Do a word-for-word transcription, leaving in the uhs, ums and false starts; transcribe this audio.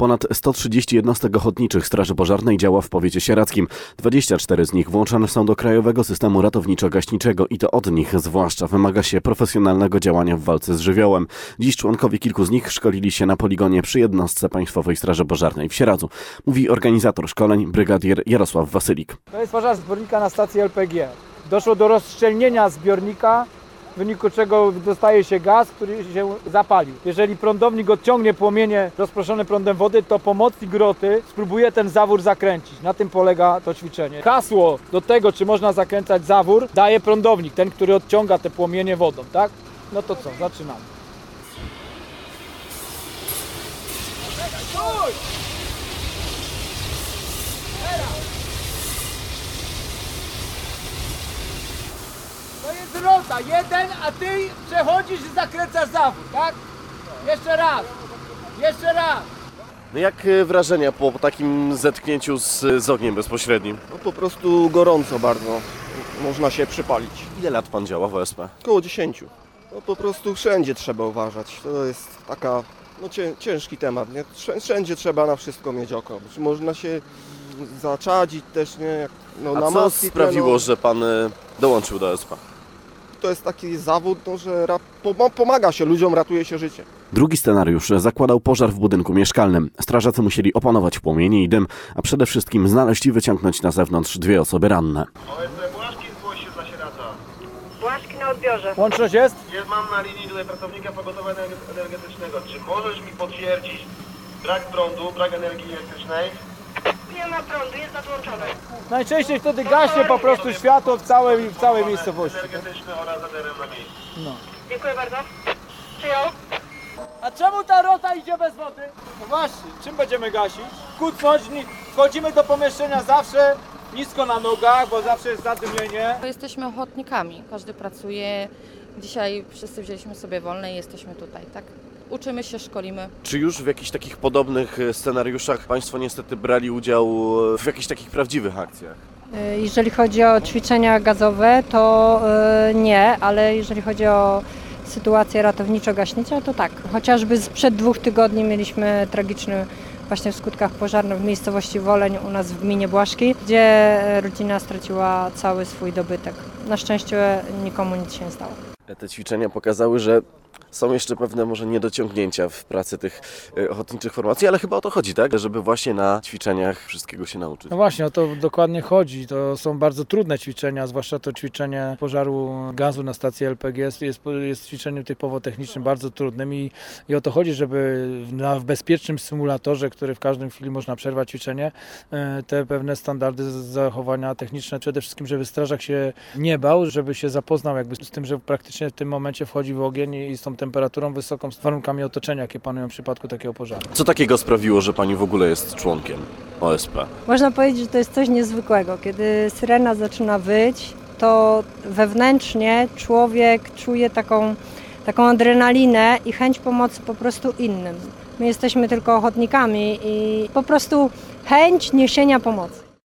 Ponad sto trzydzieści jednostek ochotniczych Straży Pożarnej działa w powiecie sieradzkim. dwadzieścia cztery z nich włączone są do krajowego systemu ratowniczo-gaśniczego i to od nich zwłaszcza wymaga się profesjonalnego działania w walce z żywiołem. Dziś członkowie kilku z nich szkolili się na poligonie przy jednostce Państwowej Straży Pożarnej w Sieradzu. Mówi organizator szkoleń, brygadier Jarosław Wasylik. To jest pożar zbiornika na stacji L P G. Doszło do rozszczelnienia zbiornika, w wyniku czego dostaje się gaz, który się zapalił. Jeżeli prądownik odciągnie płomienie rozproszone prądem wody, to pomocnik roty spróbuje ten zawór zakręcić. Na tym polega to ćwiczenie. Hasło do tego, czy można zakręcać zawór, daje prądownik, ten, który odciąga te płomienie wodą, tak? No to co, zaczynamy. To jest rota, jeden, a ty przechodzisz i zakręcasz zawór, tak? Jeszcze raz, jeszcze raz. No jak wrażenia po takim zetknięciu z, z ogniem bezpośrednim? No po prostu gorąco bardzo, można się przypalić. Ile lat pan działa w O S P? Około dziesięciu. No po prostu wszędzie trzeba uważać, to jest taka no, cię, ciężki temat, nie? Wszędzie trzeba na wszystko mieć oko. Można się zaczadzić też, nie? Jak, no, A na co maski, sprawiło, no, że pan dołączył do O S P? to jest taki zawód, no, że ra, pomaga się ludziom, ratuje się życie. Drugi scenariusz zakładał pożar w budynku mieszkalnym. Strażacy musieli opanować płomienie i dym, a przede wszystkim znaleźć i wyciągnąć na zewnątrz dwie osoby ranne. O S P Błaszkin, zgłoś się za Sieradza. Błaszki na odbiorze. Łączność jest? Jest, mam na linii tutaj pracownika pogotowia energetycznego. Czy możesz mi potwierdzić brak prądu, brak energii elektrycznej? Nie ma prądu, jest nadłączony. Najczęściej wtedy gaśnie po prostu światło w całej, w całej miejscowości. Energetyczny oraz A D R na miejscu. No. Dziękuję bardzo. Przyjął. A czemu ta rota idzie bez wody? No właśnie, czym będziemy gasić? Kucnąć, wchodzimy do pomieszczenia zawsze nisko na nogach, bo zawsze jest zadymienie. Jesteśmy ochotnikami, każdy pracuje. Dzisiaj wszyscy wzięliśmy sobie wolne i jesteśmy tutaj, tak? Uczymy się, szkolimy. Czy już w jakichś takich podobnych scenariuszach państwo niestety brali udział w jakichś takich prawdziwych akcjach? Jeżeli chodzi o ćwiczenia gazowe, to nie, ale jeżeli chodzi o sytuację ratowniczo-gaśniczą, to tak. Chociażby sprzed dwóch tygodni mieliśmy tragiczny właśnie w skutkach pożarnych w miejscowości Woleń u nas w gminie Błaszki, gdzie rodzina straciła cały swój dobytek. Na szczęście nikomu nic się nie stało. Te ćwiczenia pokazały, że są jeszcze pewne może niedociągnięcia w pracy tych ochotniczych formacji, ale chyba o to chodzi, tak? Żeby właśnie na ćwiczeniach wszystkiego się nauczyć. No właśnie, o to dokładnie chodzi. To są bardzo trudne ćwiczenia, zwłaszcza to ćwiczenie pożaru gazu na stacji L P G jest, jest, jest ćwiczeniem typowo technicznym, bardzo trudnym i, i o to chodzi, żeby na, w bezpiecznym symulatorze, który w każdym chwili można przerwać ćwiczenie, te pewne standardy zachowania techniczne, przede wszystkim, żeby strażak się nie bał, żeby się zapoznał jakby z tym, że praktycznie w tym momencie wchodzi w ogień i z tą temperaturą wysoką, z warunkami otoczenia, jakie panują w przypadku takiego pożaru. Co takiego sprawiło, że pani w ogóle jest członkiem O S P? Można powiedzieć, że to jest coś niezwykłego. Kiedy syrena zaczyna wyć, to wewnętrznie człowiek czuje taką, taką adrenalinę i chęć pomocy po prostu innym. My jesteśmy tylko ochotnikami i po prostu chęć niesienia pomocy.